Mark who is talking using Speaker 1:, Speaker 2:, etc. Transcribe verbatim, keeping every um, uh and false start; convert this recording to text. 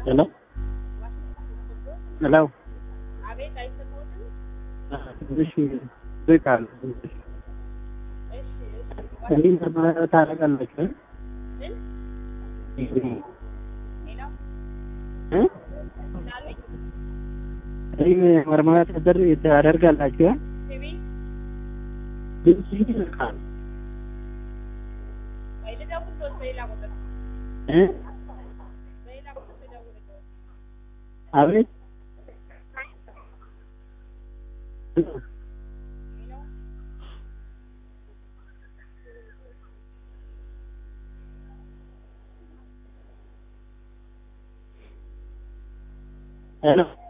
Speaker 1: Hello? Hello?
Speaker 2: አቤት አይሰማዎትም?
Speaker 1: እሺ በቃል
Speaker 2: እሺ
Speaker 1: እኔ ምርመራ ታደርጋላችሁ?
Speaker 2: ምን? ሌላው
Speaker 1: እ
Speaker 2: ምናሉኝ?
Speaker 1: እኔ ምርመራ ታደርጋላችሁ?
Speaker 2: ቲቪ
Speaker 1: ድምጽ ይልካል
Speaker 2: ወይ ልደውልልዎት በሌላ ቁጥር
Speaker 1: እ
Speaker 2: በሌላ ቁጥር ልደውልልዎት።
Speaker 1: አቤት
Speaker 2: ሌላው
Speaker 1: Hello?